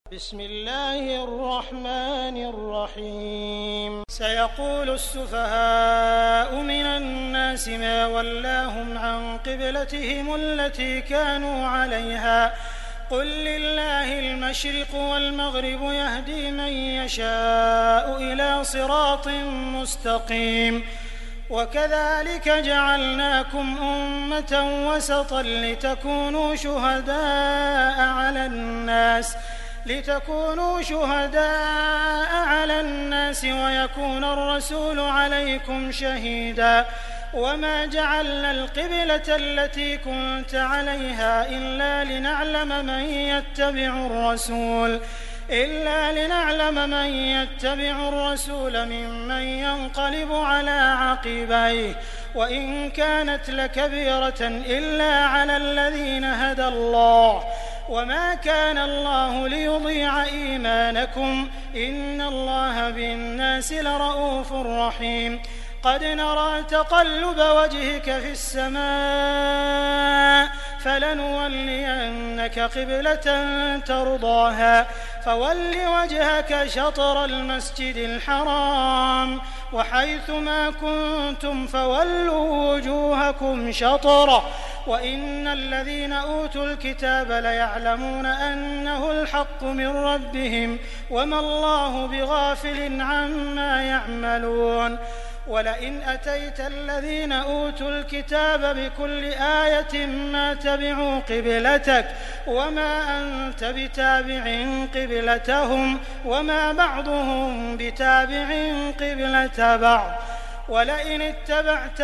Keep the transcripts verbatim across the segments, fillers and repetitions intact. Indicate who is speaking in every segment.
Speaker 1: بسم الله الرحمن الرحيم سيقول السفهاء من الناس ما ولاهم عن قبلتهم التي كانوا عليها قل لله المشرق والمغرب يهدي من يشاء إلى صراط مستقيم وكذلك جعلناكم أمة وسطا لتكونوا شهداء على الناس لتكونوا شهداء على الناس ويكون الرسول عليكم شهيدا وما جعلنا القبلة التي كنت عليها إلا لنعلم من يتبع الرسول إلا لنعلم من يتبع الرسول ممن ينقلب على عقبيه وإن كانت لكبيرة إلا على الذين هدى الله وما كان الله ليضيع إيمانكم إن الله بالناس لرءوف رحيم قد نرى تقلب وجهك في السماء فلنولينك قبلة ترضاها فول وجهك شطر المسجد الحرام وحيث ما كنتم فولوا وجوهكم شطره وإن الذين أوتوا الكتاب ليعلمون أنه الحق من ربهم وما الله بغافل عما يعملون ولئن أتيت الذين أوتوا الكتاب بكل آية ما تبعوا قبلتك وما أنت بتابع قبلتهم وما بعضهم بتابع قبلة بعض ولئن اتبعت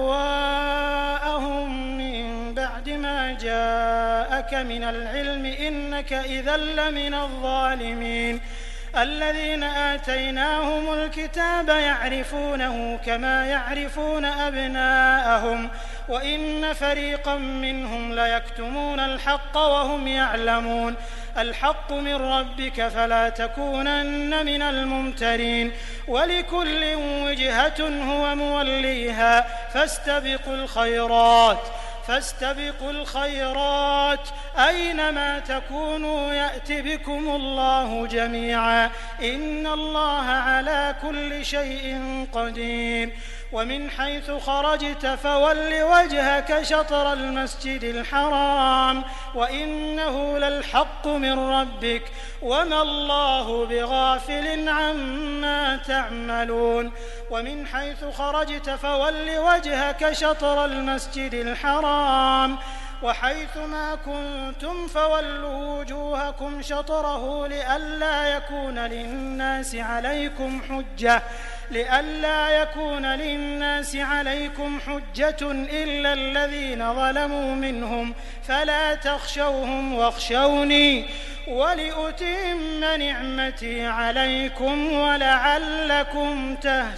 Speaker 1: أهواءهم من بعد ما جاءك من العلم إنك إذا لمن الظالمين الذين آتيناهم الكتاب يعرفونه كما يعرفون أبناءهم وإن فريقا منهم ليكتمون الحق وهم يعلمون الحق من ربك فلا تكونن من الممترين ولكل وجهة هو موليها فاستبقوا الخيرات فاستبقوا الخيرات أينما تكونوا يأت بكم الله جميعا إن الله على كل شيء قدير ومن حيث خرجت فول وجهك شطر المسجد الحرام وإنه للحق من ربك وما الله بغافل عما تعملون ومن حيث خرجت فول وجهك شطر المسجد الحرام وحيث ما كنتم فولوا وجوهكم شطره لئلا يكون للناس عليكم حجة لئلا يكون للناس عليكم حجة إلا الذين ظلموا منهم فلا تخشوهم واخشوني ولأتم نعمتي عليكم ولعلكم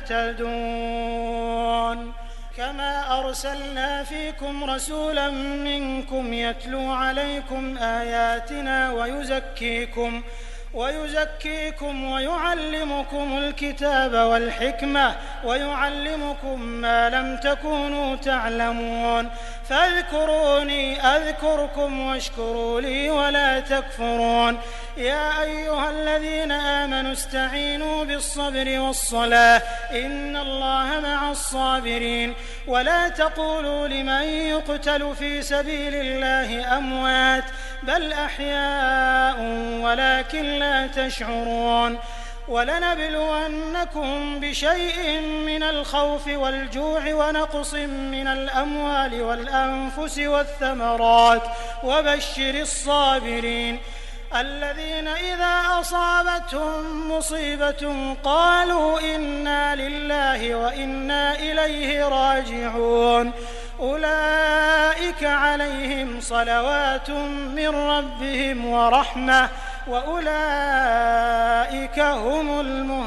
Speaker 1: تهتدون كما أرسلنا فيكم رسولا منكم يتلو عليكم آياتنا ويزكيكم ويزكيكم ويعلمكم الكتاب والحكمة ويعلمكم ما لم تكونوا تعلمون فاذكروني أذكركم واشكروا لي ولا تكفرون يا أيها الذين آمنوا استعينوا بالصبر والصلاة إن الله مع الصابرين ولا تقولوا لمن يقتل في سبيل الله أموات بل أحياء ولكن لا تشعرون ولنبلونكم بشيء من الخوف والجوع ونقص من الأموال والأنفس والثمرات وبشر الصابرين الذين إذا أصابتهم مصيبة قالوا إنا لله وإنا إليه راجعون أولئك عليهم صلوات من ربهم ورحمة وأولئك هم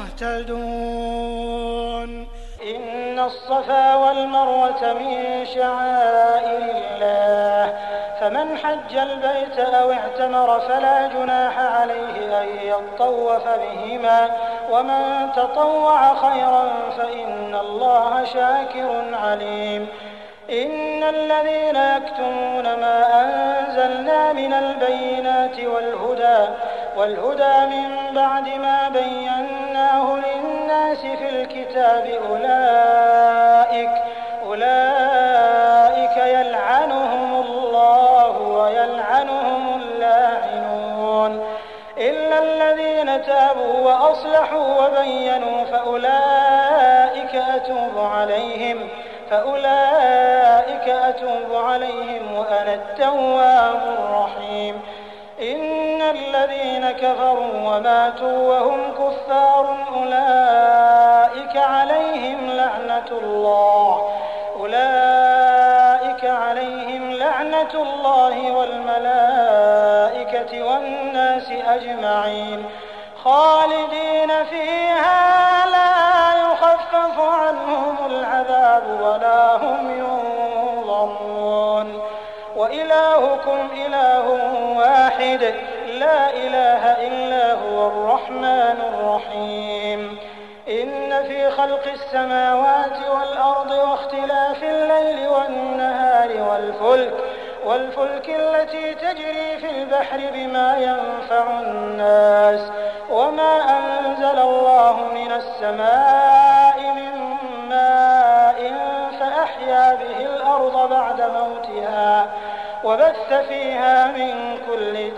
Speaker 1: المهتدون إن الصفا والمروة من شعائر الله فمن حج البيت أو اعتمر فلا جناح عليه أن يطوف بهما ومن تطوع خيرا فإن الله شاكر عليم إن الذين يكتمون ما أنزلنا من البينات والهدى والهدى من بعد ما بيناه للناس في الكتاب أولئك أولئك يلعنهم الله ويلعنهم اللاعنون إلا الذين تابوا وأصلحوا وبينوا فأولئك أتوب عليهم فأولئك أتوب عليهم وأنا التواب الرحيم إن الذين كفروا وماتوا وهم كفار أولئك عليهم لعنة الله أولئك عليهم لعنة الله والملائكة والناس أجمعين خالدين فيها لا يخفف عنهم العذاب ولا هم ينظرون وإلهكم إله واحد لا إله إلا هو الرحمن الرحيم إن في خلق السماوات والأرض واختلاف الليل والنهار والفلك والفلك التي تجري في البحر بما ينفع الناس وما أنزل الله من السماء من ماء فأحيا به الأرض بعد موتها وبث فيها من كل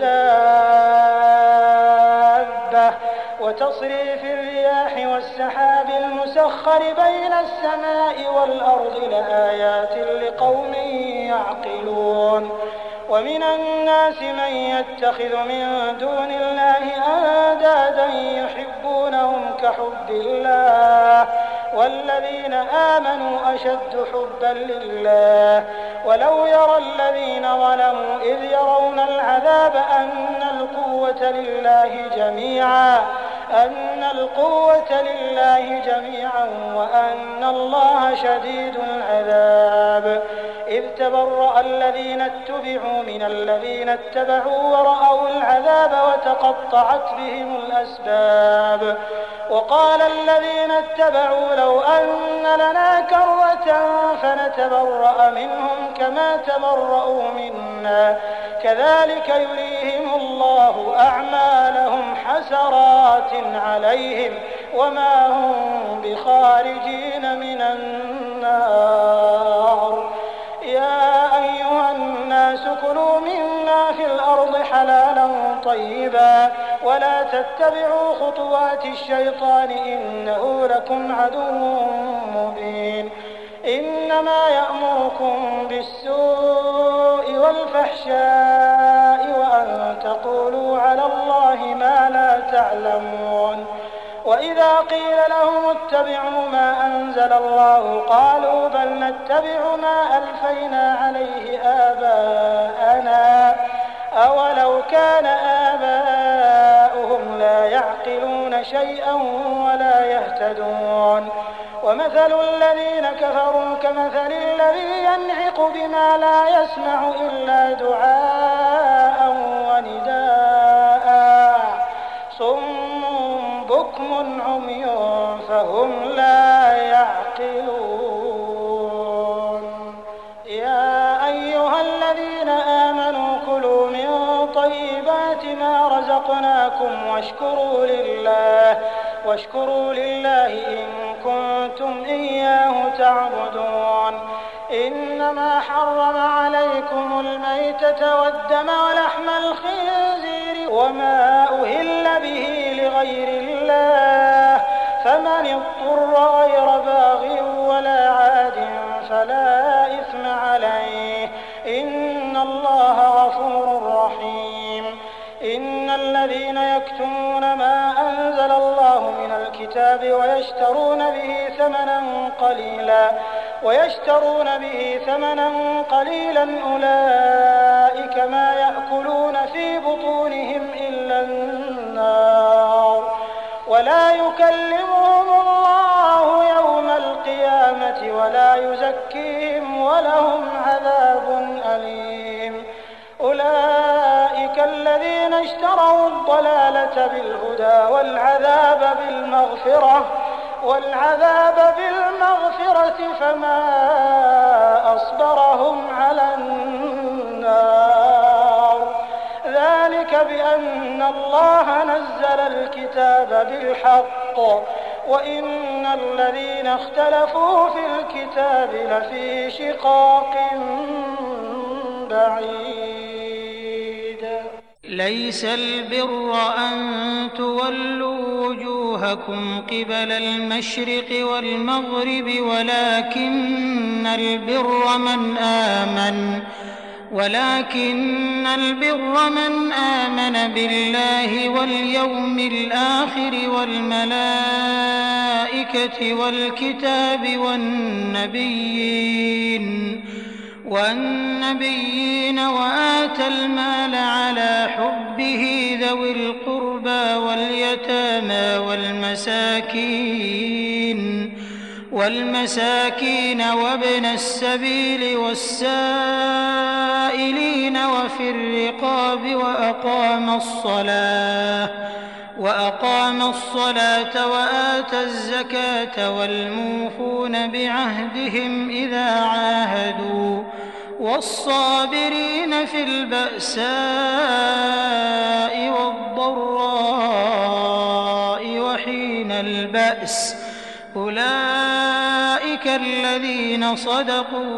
Speaker 1: دابة وتصريف الرياح والسحاب المسخر بين السماء والأرض لآيات لقوم يعقلون ومن الناس من يتخذ من دون الله أندادا يحبونهم كحب الله والذين آمنوا أشد حبا لله ولو يرى الذين ظلموا إذ يرون العذاب أن القوة لله جميعا أن القوة لله جميعا وأن الله شديد العذاب إذ تبرأ الذين اتبعوا من الذين اتبعوا ورأوا العذاب وتقطعت بهم الأسباب وقال الذين اتبعوا لو أن لنا كرة فنتبرأ منهم كما تبرأوا منا كذلك يريهم الله أعمالهم حسرات عليهم وما هم بخارجين من النار يا أيها الناس كلوا مما في الأرض حلالا طيبا ولا تتبعوا خطوات الشيطان إنه لكم عدو مبين إنما يأمركم بالسوء والفحشاء وأن تقولوا على الله ما لا تعلمون وإذا قيل لهم اتبعوا ما أنزل الله قالوا بل نتبع ما ألفينا عليه آباءنا أولو كان آباؤهم لا يعقلون شيئا ولا يهتدون ومثل الذين كفروا كمثل الذي ينعق بما لا يسمع إلا دعاء ونداء صم بكم عمي فهم لا يعقلون يا أيها الذين آمنوا كلوا من طيبات ما رزقناكم واشكروا لله واشكروا لله إن كنتم إياه تعبدون إنما حرم عليكم الميتة والدم ولحم الخنزير وما أهل به لغير الله فمن اضطر غير باغ ولا عاد فلا إثم عليه إن الله غفور رحيم إن الذين يكتمون ما أنزل الله من الكتاب ويشترون به ثمنا قليلا ويشترون به ثمنا قليلا أولئك ما يأكلون في بطونهم إلا النار ولا يكلمهم الله يوم القيامة ولا يزكيهم ولهم عذاب أليم أولئك الذين اشتروا الضلالة بالهدى والعذاب بالمغفرة والعذاب بالمغفرة فما أصبرهم على النار ذلك بأن الله نزل الكتاب بالحق وإن الذين اختلفوا في الكتاب لفي شقاق بعيد.
Speaker 2: ليس البر أن تولوا وجوهكم قبل المشرق والمغرب ولكن البر من آمن ولكن البر من آمن بالله واليوم الآخر والملائكة والكتاب والنبيين والنبيين وآتى المال على حبه ذوي القربى واليتامى والمساكين والمساكين وابن السبيل والسائلين وفي الرقاب وأقام الصلاة وأقام الصلاة وآتى الزكاة والموفون بعهدهم إذا عاهدوا والصابرين في البأساء والضراء وحين البأس أولئك الذين صدقوا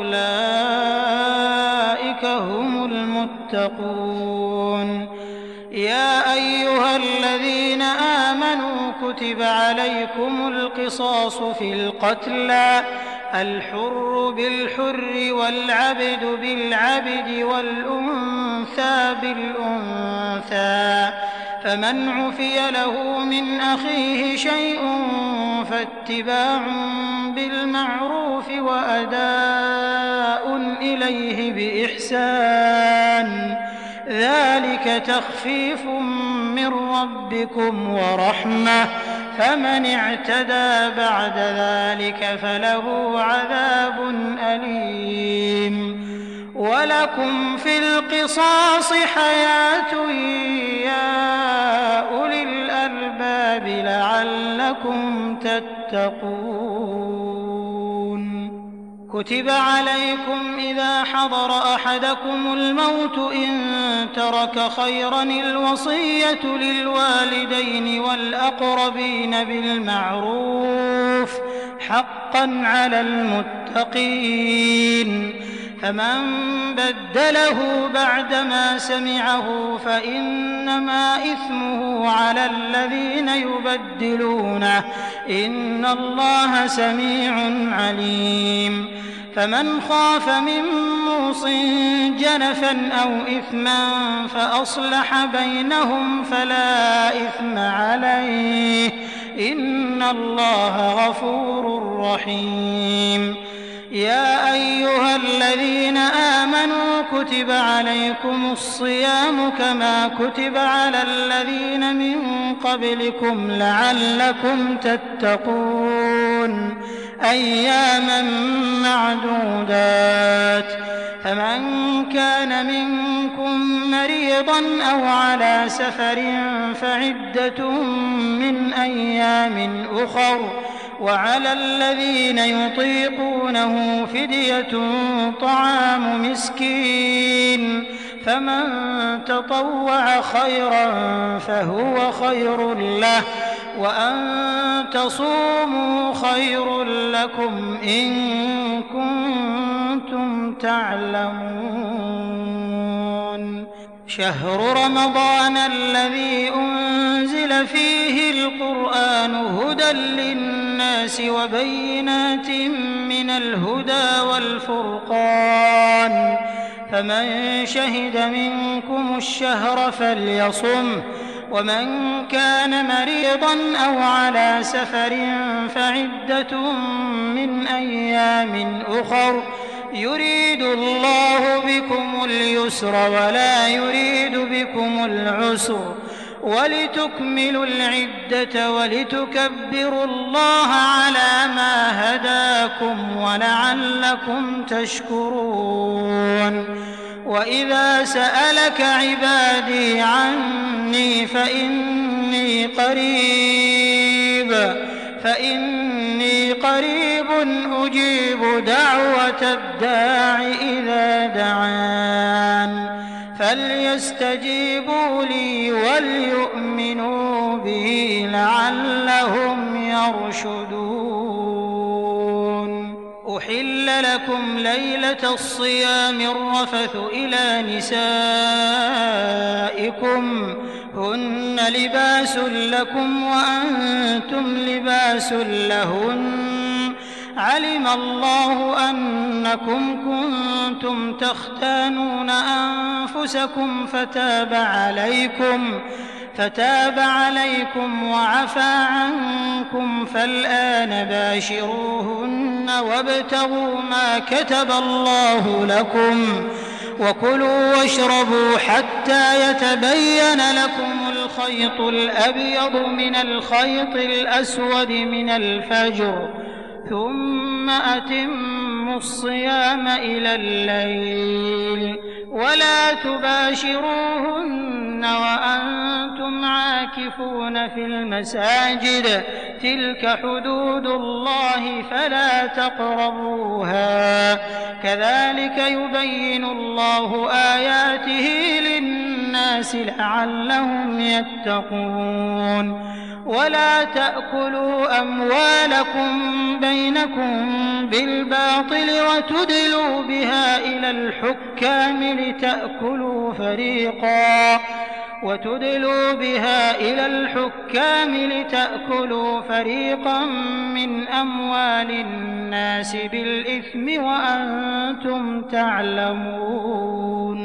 Speaker 2: وأولئك هم المتقون. يا أيها الذين آمنوا كتب عليكم القصاص في القتلى الحر بالحر والعبد بالعبد والأنثى بالأنثى فمن عفي له من أخيه شيء فاتباع بالمعروف وأداء إليه بإحسان ذلك تخفيف من ربكم ورحمة فمن اعتدى بعد ذلك فله عذاب أليم. ولكم في القصاص حياة يا أولي الألباب لعلكم تتقون. كتب عليكم إذا حضر أحدكم الموت إن ترك خيرا الوصية للوالدين والأقربين بالمعروف حقا على المتقين فمن بدله بعدما سمعه فإنما إثمه على الذين يبدلونه إن الله سميع عليم. فمن خاف من موص جنفا أو إثما فأصلح بينهم فلا إثم عليه إن الله غفور رحيم. يا أيها الذين آمنوا كتب عليكم الصيام كما كتب على الذين من قبلكم لعلكم تتقون أياما معدودات فمن كان منكم مريضا أو على سفر فعدة من أيام أخر وعلى الذين يطيقونه فدية طعام مسكين فمن تطوع خيرا فهو خير له وأن تصوموا خير لكم إن كنتم تعلمون. شهر رمضان الذي أنزل فيه القرآن هدى للناس وبينات من الهدى والفرقان فمن شهد منكم الشهر فليصم ومن كان مريضا أو على سفر فعدة من أيام أخر يريد الله بكم اليسر ولا يريد بكم العسر ولتكملوا العدة ولتكبروا الله على ما هداكم ولعلكم تشكرون. وإذا سألك عبادي عني فإني قريب فإني قريب أجيب دعوة الداع إذا دعان فليستجيبوا لي وليؤمنوا بي لعلهم يرشدون. أحل لكم ليلة الصيام الرفث إلى نسائكم هن لباس لكم وأنتم لباس لهن علم الله أنكم كنتم تختانون أنفسكم فتاب عليكم فتاب عليكم وعفى عنكم فالآن باشروهن وابتغوا ما كتب الله لكم وكلوا واشربوا حتى يتبين لكم الخيط الأبيض من الخيط الأسود من الفجر ثم أتموا الصيام إلى الليل ولا تباشروهن وأنتم عاكفون في المساجد تلك حدود الله فلا تقربوها كذلك يبين الله آياته للناس لعلهم يتقون. ولا تأكلوا أموالكم بينكم بالباطل وتدلوا بها إلى الحكام لتأكلوا فريقا وتدلوا بها إلى الحكام لتأكلوا فريقا من أموال الناس بالإثم وأنتم تعلمون.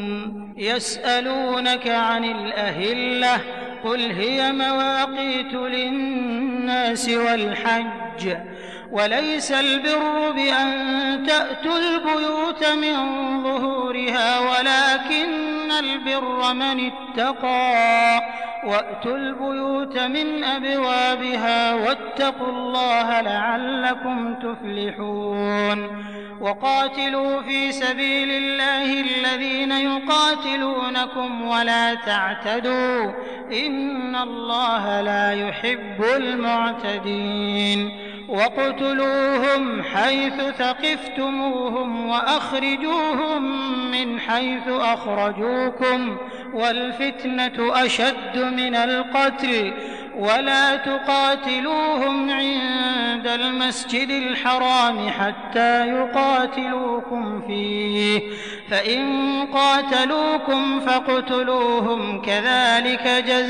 Speaker 2: يسألونك عن الأهلة قل هي مواقيت للناس والحج وليس البر بأن تأتوا البيوت من ظهورها ولكن البر من اتقى وأتوا البيوت من أبوابها واتقوا الله لعلكم تفلحون. وقاتلوا في سبيل الله الذين يقاتلونكم ولا تعتدوا إن الله لا يحب المعتدين. واقتلوهم حيث ثقفتموهم وأخرجوهم من حيث أخرجوكم والفتنة أشد من القتل ولا تقاتلوهم عند المسجد الحرام حتى يقاتلوكم فيه فإن قاتلوكم فاقتلوهم كذلك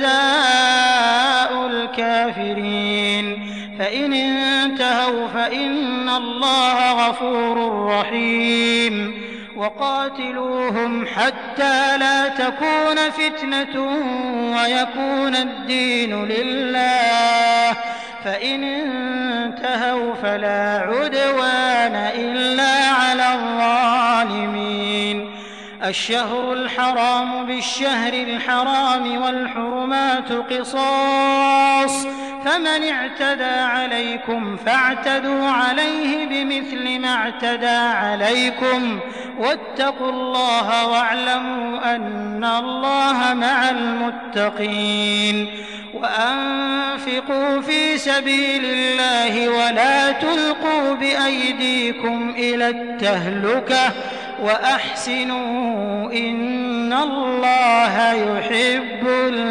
Speaker 2: جزاء الكافرين. فإن انتهوا فإن الله غفور رحيم. وقاتلوهم حتى لا تكون فتنة ويكون الدين لله فإن انتهوا فلا عدوان إلا على الظالمين. الشهر الحرام بالشهر الحرام والحرمات قصاص فمن اعتدى عليكم فاعتدوا عليه بمثل ما اعتدى عليكم واتقوا الله واعلموا أن الله مع المتقين. وأنفقوا في سبيل الله ولا تلقوا بأيديكم إلى التهلكة وأحسنوا إن الله يحب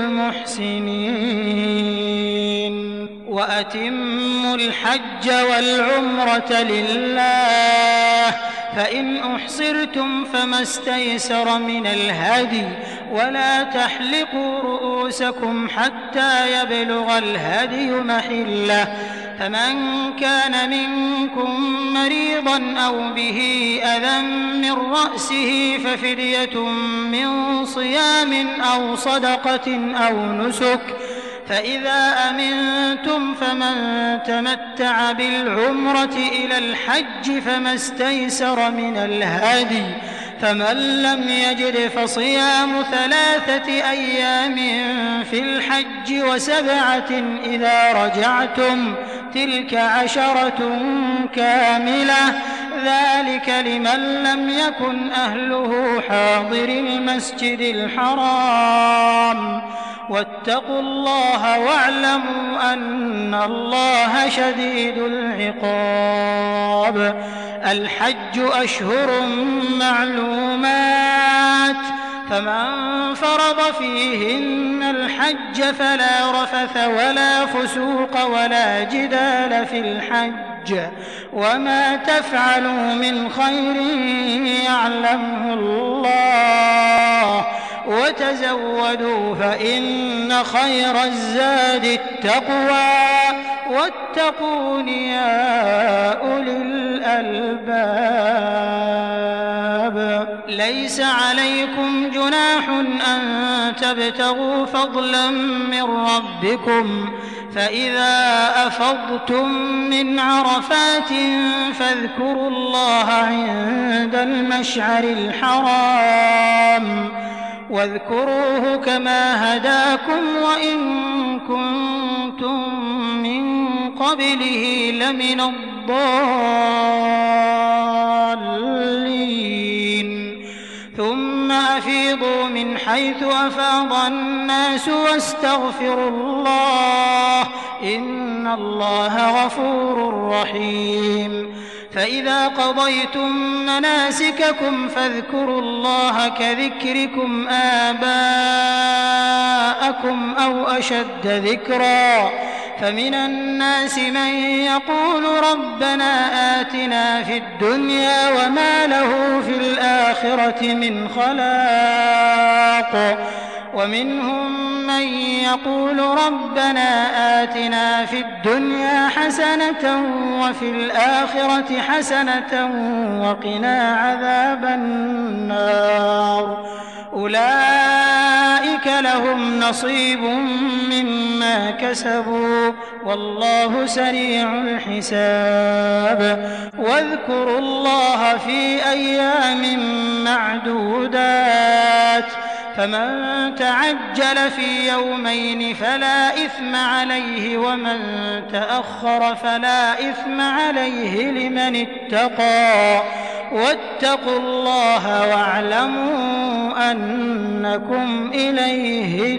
Speaker 2: المحسنين. وأتموا الحج والعمرة لله فإن أحصرتم فما استيسر من الهدي ولا تحلقوا رؤوسكم حتى يبلغ الهدي محله فمن كان منكم مريضا أو به أذى من رأسه ففدية من صيام أو صدقة أو نسك فإذا أمنتم فمن تمتع بالعمرة إلى الحج فما استيسر من الهدي فمن لم يجد فصيام ثلاثة أيام في الحج وسبعة إذا رجعتم تلك عشرة كاملة ذلك لمن لم يكن أهله حاضر المسجد الحرام واتقوا الله واعلموا أن الله شديد العقاب. الحج أشهر معلومات فمن فرض فيهن الحج فلا رفث ولا فسوق ولا جدال في الحج وما تفعلوا من خير يعلمه الله وتزودوا فإن خير الزاد التقوى واتقون يا أولي الألباب ليس عليكم جناح أن تبتغوا فضلا من ربكم فإذا أفضتم من عرفات فاذكروا الله عند المشعر الحرام واذكروه كما هداكم وإن كنتم من قبله لمن الضالين ثم أفيضوا من حيث أفاض الناس واستغفروا الله إن الله غفور رحيم فإذا قضيتم مناسككم فاذكروا الله كذكركم آباءكم أو أشد ذكرا فمن الناس من يقول ربنا آتنا في الدنيا وما له في الآخرة من خلاق ومنهم من يقول ربنا آتنا في الدنيا حسنة وفي الآخرة حسنة وقنا عذاب النار أولئك لهم نصيب مما كسبوا والله سريع الحساب واذكروا الله في أيام معدودات فمن تعجل في يومين فلا إثم عليه ومن تأخر فلا إثم عليه لمن اتقى واتقوا الله واعلموا أنكم إليه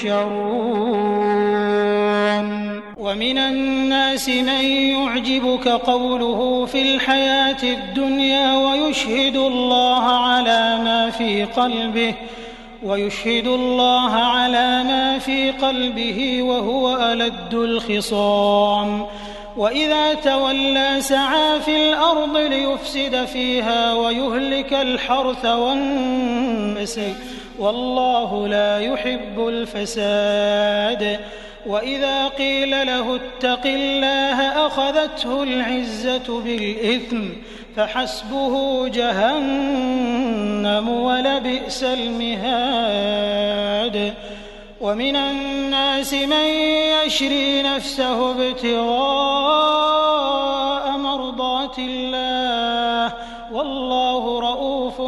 Speaker 2: تحشرون ومن الناس من يعجبك قوله في الحياة الدنيا ويشهد الله على ما في قلبه ويشهد الله على ما في قلبه وهو ألد الخصام وإذا تولى سعى في الأرض ليفسد فيها ويهلك الحرث والنسل والله لا يحب الفساد وإذا قيل له اتق الله أخذته العزة بالإثم فحسبه جهنم ولبئس المهاد ومن الناس من يشري نفسه ابتغاء مرضات الله والله رؤوف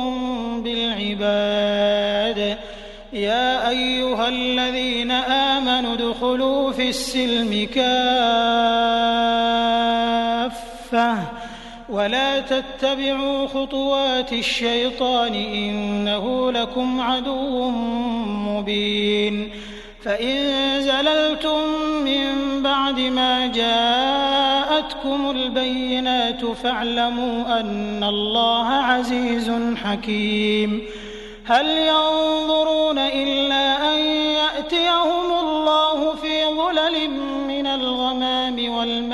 Speaker 2: بالعباد يا أيها الذين آمنوا ادخلوا في السلم كافة ولا تتبعوا خطوات الشيطان إنه لكم عدو مبين فإن زللتم من بعد ما جاءتكم البينات فاعلموا أن الله عزيز حكيم هل ينظرون إلا أن يأتيهم الله في ظلل من الغمام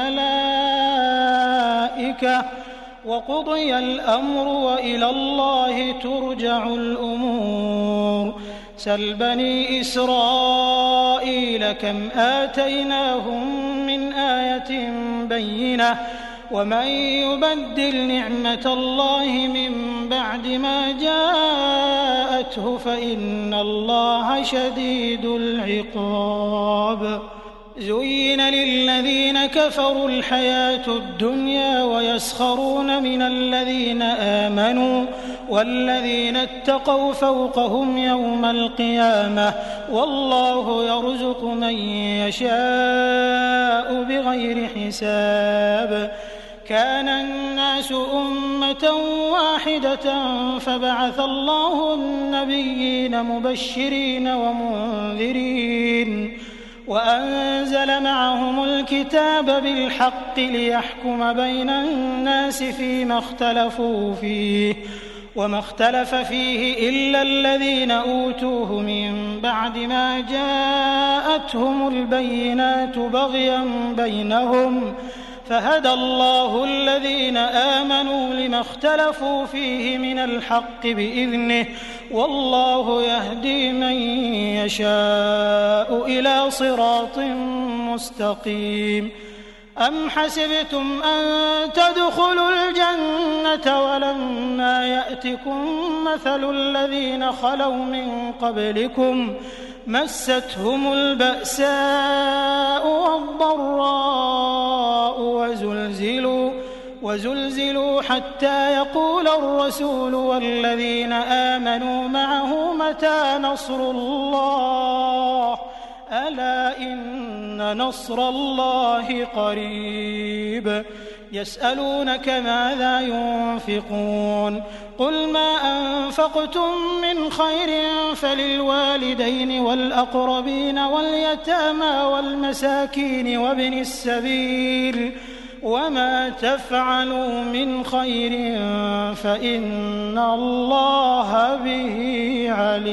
Speaker 2: والملائكة وقضي الأمر وإلى الله ترجع الأمور سل بني إسرائيل كم آتيناهم من آية بينة ومن يبدل نعمة الله من بعد ما جاءته فإن الله شديد العقاب زين للذين كفروا الحياة الدنيا ويسخرون من الذين آمنوا والذين اتقوا فوقهم يوم القيامة والله يرزق من يشاء بغير حساب كان الناس أمة واحدة فبعث الله النبيين مبشرين ومنذرين وأنزل معهم الكتاب بالحق ليحكم بين الناس فيما اختلفوا فيه وما اختلف فيه إلا الذين أوتوه من بعد ما جاءتهم البينات بغيا بينهم فهدى الله الذين آمنوا لما اختلفوا فيه من الحق بإذنه والله يهدي من يشاء إلى صراط مستقيم. أم حسبتم أن تدخلوا الجنة ولما يأتكم مثل الذين خلوا من قبلكم مستهم البأساء والضراء وزلزلوا, وزلزلوا حتى يقول الرسول والذين آمنوا معه متى نصر الله ألا إن نصر الله قريب. يسألونك ماذا ينفقون قل ما أنفقتم من خير فللوالدين والأقربين واليتامى والمساكين وابن السبيل وما تفعلوا من خير فإن الله به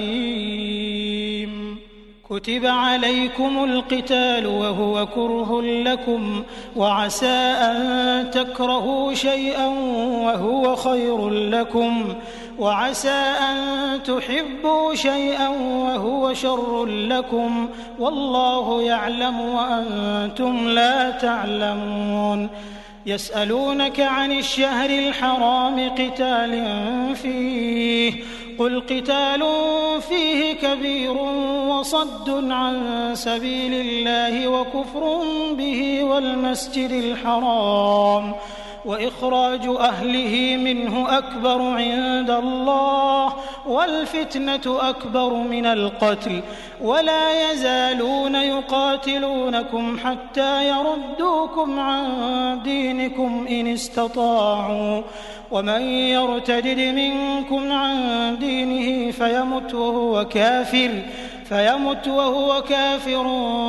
Speaker 2: عليم. كتب عليكم القتال وهو كره لكم وعسى أن تكرهوا شيئا وهو خير لكم وعسى أن تحبوا شيئا وهو شر لكم والله يعلم وأنتم لا تعلمون. يسألونك عن الشهر الحرام قتال فيه قل قتال فيه كبير وصد عن سبيل الله وكفر به والمسجد الحرام وإخراج أهله منه أكبر عند الله والفتنة أكبر من القتل ولا يزالون يقاتلونكم حتى يردوكم عن دينكم إن استطاعوا ومن يرتدد منكم عن دينه فيمت وهو كافر فيمت وهو كافر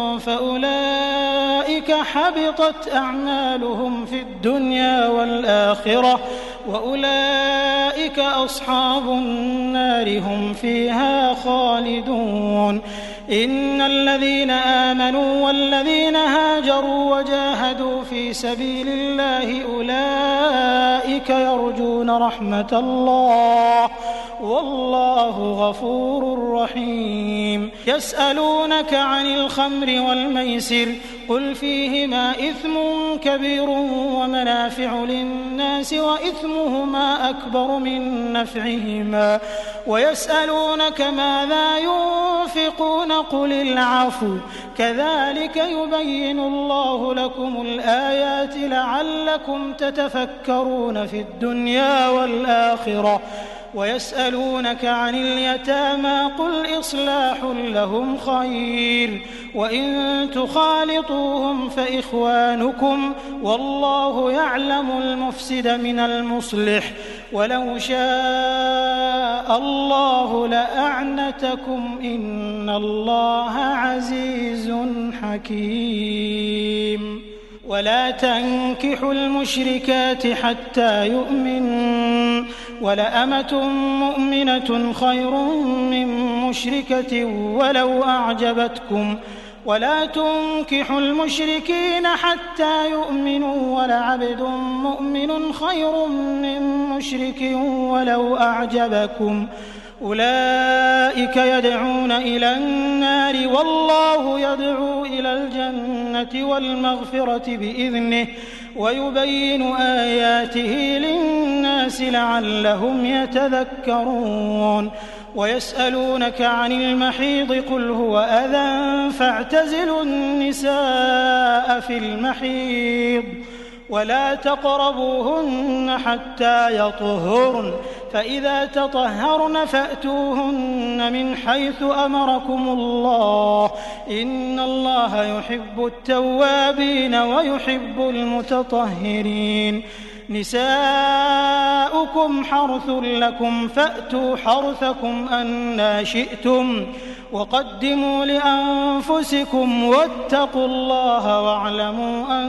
Speaker 2: فأولئك حبطت أعمالهم في الدنيا والآخرة وأولئك أصحاب النار هم فيها خالدون. إن الذين آمنوا والذين هاجروا وجاهدوا في سبيل الله أولئك يرجون رحمة الله والله غفور رحيم. يسألونك عن الخمر والميسر قل فيهما إثم كبير ومنافع للناس وإثمهما أكبر من نفعهما ويسألونك ماذا ينفقون قل العفو كذلك يبين الله لكم الآيات لعلكم تتفكرون في الدنيا والآخرة. ويسألونك عن اليتامى قل إصلاح لهم خير وإن تخالطوهم فإخوانكم والله يعلم المفسد من المصلح ولو شاء الله لأعنتكم إن الله عزيز حكيم. ولا تنكحوا المشركات حتى يؤمنوا ولأمة مؤمنة خير من مشركة ولو أعجبتكم ولا تنكحوا المشركين حتى يؤمنوا ولعبد مؤمن خير من مشرك ولو أعجبكم أولئك يدعون إلى النار والله يدعو إلى الجنة والمغفرة بإذنه ويبين آياته للناس لعلهم يتذكرون. ويسألونك عن المحيض قل هو أذى فاعتزلوا النساء في المحيض ولا تقربوهن حتى يطهرن فإذا تطهرن فأتوهن من حيث أمركم الله إن الله يحب التوابين ويحب المتطهرين. نساؤكم حرث لكم فأتوا حرثكم أنى شئتم وقدموا لأنفسكم واتقوا الله واعلموا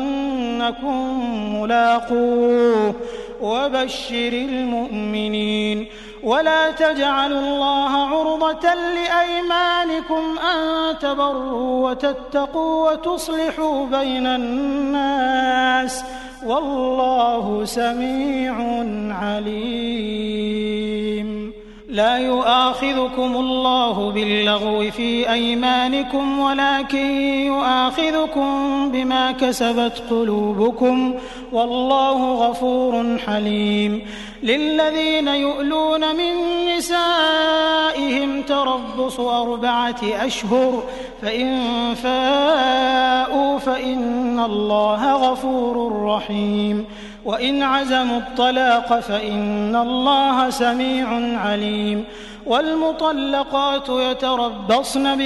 Speaker 2: أنكم ملاقوه وبشر المؤمنين. ولا تجعلوا الله عرضة لأيمانكم أن تبروا وتتقوا وتصلحوا بين الناس والله سميع عليم. لا يؤاخذكم الله باللغو في أيمانكم ولكن يؤاخذكم بما كسبت قلوبكم والله غفور حليم. للذين يؤلون من نسائهم تربص أربعة أشهر فإن فاءوا فإن الله غفور رحيم. وإن عزموا الطلاق فإن الله سميع عليم. والمطلقات يتربصن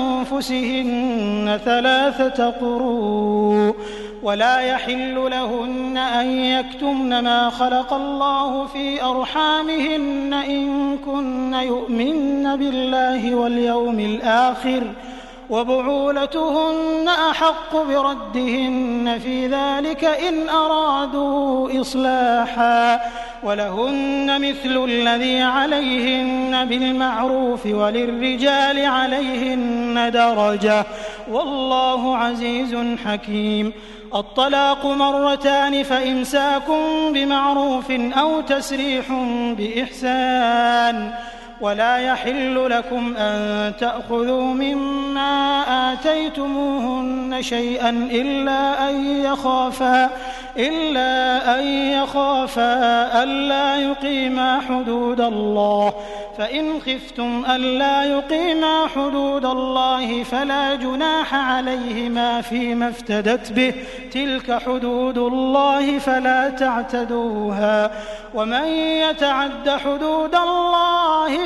Speaker 2: بأنفسهن ثلاثة قروء ولا يحل لهن أن يكتمن ما خلق الله في أرحامهن إن كن يؤمن بالله واليوم الآخر وبعولتهن أحق بردهن في ذلك إن أرادوا إصلاحا ولهن مثل الذي عليهن بالمعروف وللرجال عليهن درجة والله عزيز حكيم. الطلاق مرتان فإمساك بمعروف أو تسريح بإحسان ولا يحل لكم أن تأخذوا مما آتيتموهن شيئا إلا أن يخافا إلا أن يخافا ألا يقيما حدود الله فإن خفتم ألا يقيما حدود الله فلا جناح عليهما فيما افتدت به تلك حدود الله فلا تعتدوها ومن يتعد حدود الله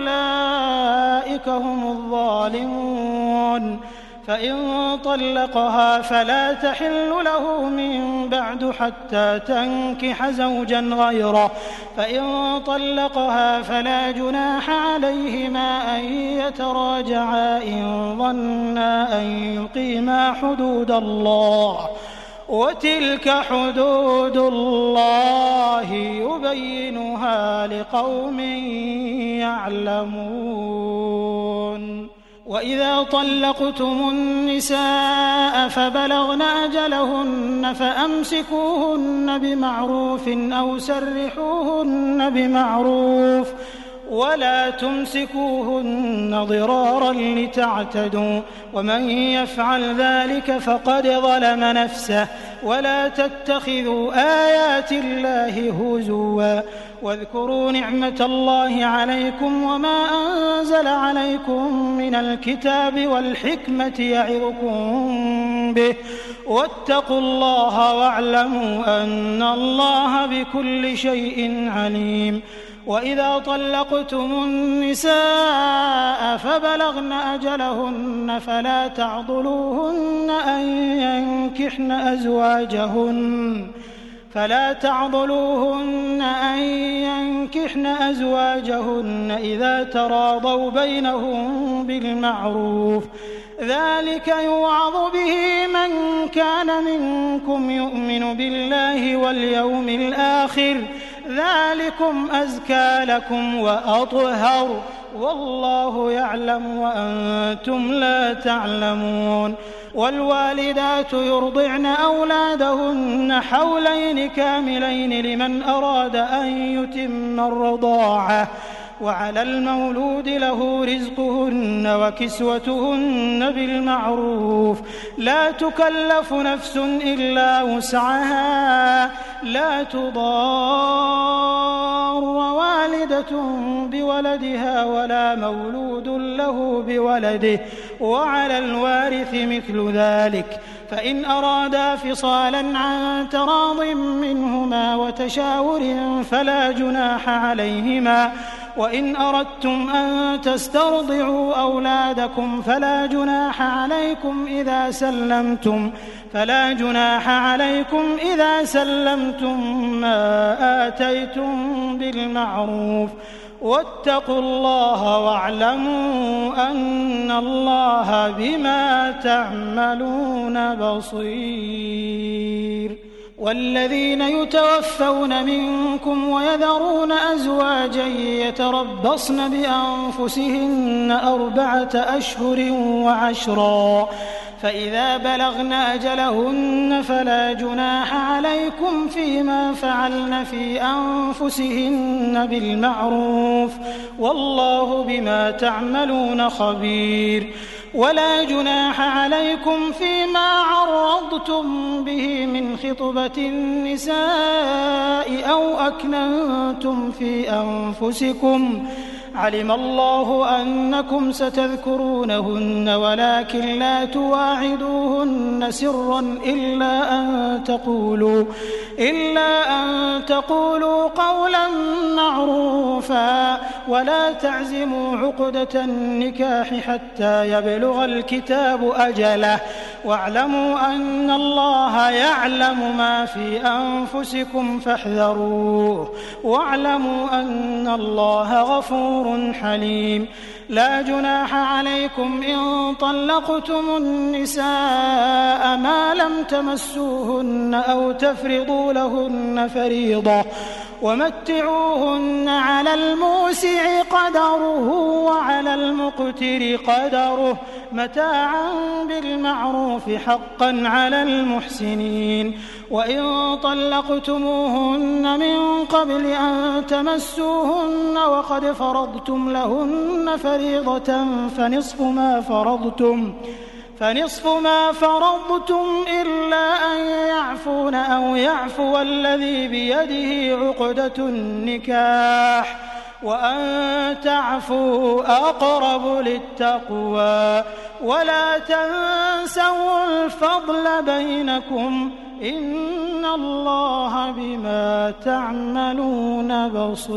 Speaker 2: فأولئك هم الظالمون. فإن طلقها فلا تحل له من بعد حتى تنكح زوجا غيره فإن طلقها فلا جناح عليهما أن يتراجعا إن ظنا أن يقيما حدود الله وتلك حدود الله يبينها لقوم يعلمون. وإذا طلقتم النساء فبلغن أجلهن فأمسكوهن بمعروف أو سرحوهن بمعروف ولا تمسكوهن ضرارا لتعتدوا ومن يفعل ذلك فقد ظلم نفسه ولا تتخذوا آيات الله هزوا واذكروا نعمة الله عليكم وما أنزل عليكم من الكتاب والحكمة يعظكم به واتقوا الله واعلموا أن الله بكل شيء عليم. وإذا طلقتم النساء فبلغن أجلهن فلا تعضلوهن أن ينكحن أزواجهن فلا تعضلوهن أن ينكحن أزواجهن إذا تراضوا بينهم بالمعروف ذلك يوعظ به من كان منكم يؤمن بالله واليوم الآخر ذلكم أزكى لكم وأطهر والله يعلم وأنتم لا تعلمون. والوالدات يرضعن أولادهن حولين كاملين لمن أراد أن يتم الرضاعة وعلى المولود له رزقهن وكسوتهن بالمعروف لا تكلف نفس إلا وسعها لا تضار والدة بولدها ولا مولود له بولده وعلى الوارث مثل ذلك فإن أرادا فصالا عن تراض منهما وتشاور فلا جناح عليهما وإن أردتم أن تسترضعوا أولادكم فلا جناح عليكم إذا سلمتم فلا جناح عليكم إذا سلمتم ما آتيتم بالمعروف واتقوا الله واعلموا أن الله بما تعملون بصير. والذين يتوفون منكم ويذرون أزواجا يتربصن بأنفسهن أربعة أشهر وعشرا فإذا بلغن أجلهن فلا جناح عليكم فيما فعلن في أنفسهن بالمعروف والله بما تعملون خبير ولا جناح عليكم فيما عرضتم به من خطبة النساء أو أكننتم في أنفسكم علم الله أنكم ستذكرونهن ولكن لا تواعدوهن سرا إلا أن تقولوا إلا أن تقولوا قولا معروفا ولا تعزموا عقدة النكاح حتى يبلغ الكتاب أجله واعلموا أن الله يعلم ما في أنفسكم فاحذروه واعلموا أن الله غفور حليم لا جناح عليكم إن طلقتم النساء ما لم تمسوهن أو تفرضوا لهن فريضة ومتعوهن على الموسع قدره وعلى المقتر قدره متاعا بالمعروف حقا على المحسنين وإن طلقتموهن من قبل أن تمسوهن وقد فرضتم لهن فريضة فنصف ما فرضتم فنصف ما فرضتم إلا أن يعفون أو يعفو الذي بيده عقدة النكاح وأن تعفوا أقرب للتقوى ولا تنسوا الفضل بينكم إن الله بما تعملون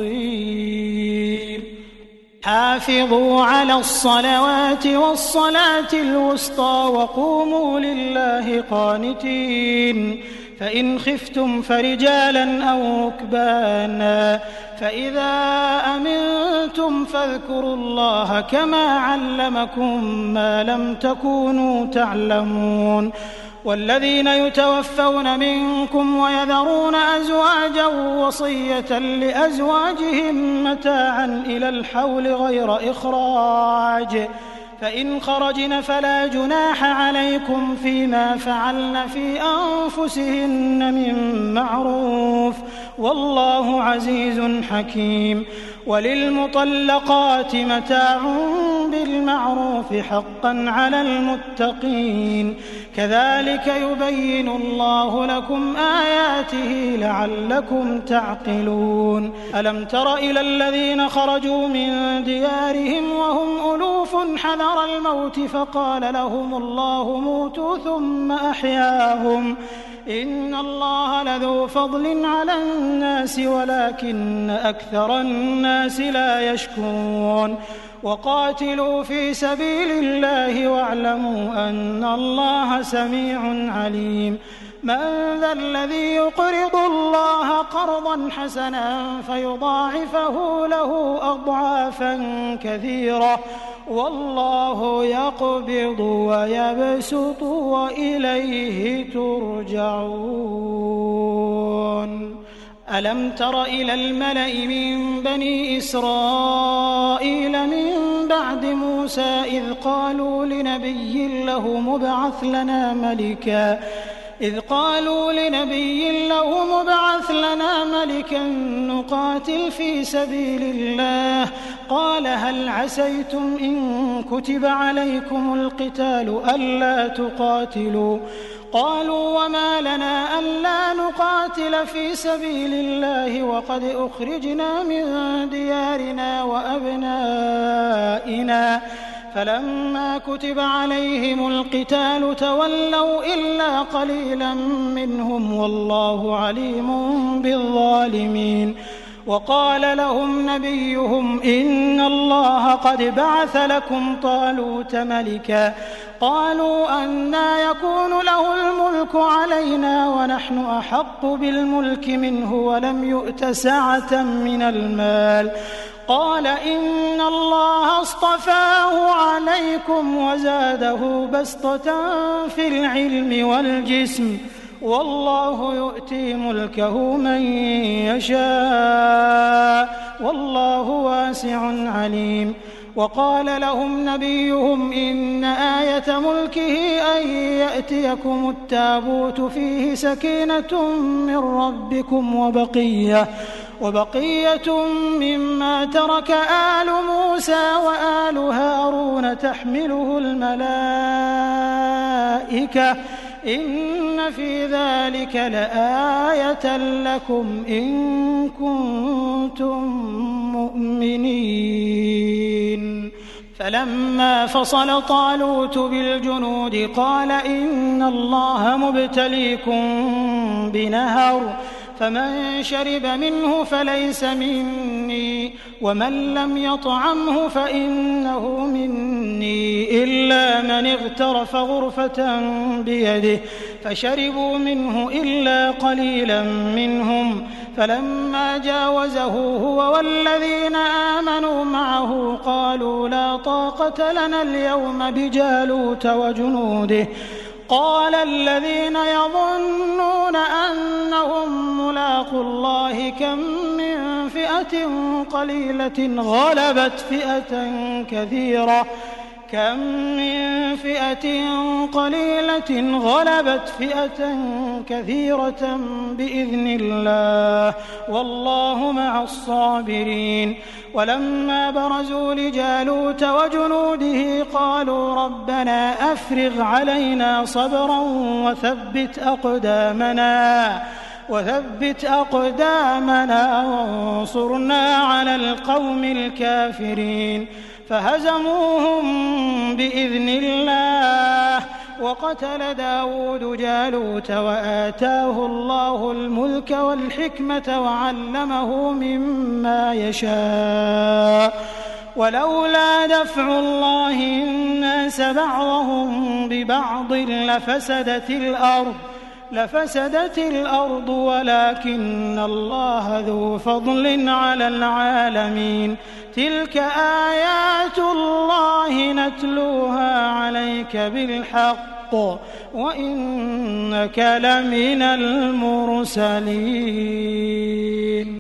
Speaker 2: بصير حافظوا على الصلوات والصلاة الوسطى وقوموا لله قانتين فإن خفتم فرجالا أو ركبانا فإذا أمنتم فاذكروا الله كما علمكم ما لم تكونوا تعلمون والذين يتوفون منكم ويذرون أزواجا وصية لأزواجهم متاعا إلى الحول غير إخراج فإن خرجن فلا جناح عليكم فيما فعلن في أنفسهن من معروف والله عزيز حكيم وللمطلقات متاع بالمعروف حقا على المتقين كذلك يبين الله لكم آياته لعلكم تعقلون ألم تر إلى الذين خرجوا من ديارهم وهم ألوف حذر الموت فقال لهم الله موتوا ثم أحياهم إن الله لذو فضل على الناس ولكن أكثر الناس لا يشكرون وقاتلوا في سبيل الله واعلموا أن الله سميع عليم من ذا الذي يقرض الله قرضا حسنا فيضاعفه له أضعافا كثيرة والله يقبض ويبسط وإليه ترجعون ألم تر إلى الملأ من بني إسرائيل من بعد موسى إذ قالوا لنبي له مبعث لنا ملكا إذ قالوا لنبي له مبعث لنا ملكا نقاتل في سبيل الله قال هل عسيتم إن كتب عليكم القتال ألا تقاتلوا قالوا وما لنا ألا نقاتل في سبيل الله وقد أخرجنا من ديارنا وأبنائنا فلما كتب عليهم القتال تولوا إلا قليلا منهم والله عليم بالظالمين وقال لهم نبيهم إن الله قد بعث لكم طالوت ملكا قالوا أنى يكون له الملك علينا ونحن أحق بالملك منه ولم يؤت سعة من المال قال إن الله اصطفاه عليكم وزاده بسطة في العلم والجسم والله يؤتي ملكه من يشاء والله واسع عليم. وقال لهم نبيهم إن آية ملكه أن يأتيكم التابوت فيه سكينة من ربكم وبقية وبقية مما ترك آل موسى وآل هارون تحمله الملائكة إن في ذلك لآية لكم إن كنتم مؤمنين. فلما فصل طالوت بالجنود قال إن الله مبتليكم بنهر فمن شرب منه فليس مني ومن لم يطعمه فإنه مني إلا من اغترف غرفة بيده فشربوا منه إلا قليلا منهم. فلما جاوزه هو والذين آمنوا معه قالوا لا طاقة لنا اليوم بجالوت وجنوده. قال الذين يظنون أنهم ملاقو الله كم من فئة قليلة غلبت فئة كثيرة كم من فئة قليلة غلبت فئة كثيرة بإذن الله والله مع الصابرين. ولما برزوا لجالوت وجنوده قالوا ربنا أفرغ علينا صبرا وثبت أقدامنا وثبت أقدامنا وانصرنا على القوم الكافرين. فهزموهم بإذن الله وقتل داود جالوت وآتاه الله الملك والحكمة وعلمه مما يشاء. ولولا دفع الله الناس بعضهم ببعض لفسدت الأرض لفسدت الأرض ولكن الله ذو فضل على العالمين. تلك آيات الله نتلوها عليك بالحق وإنك لمن المرسلين.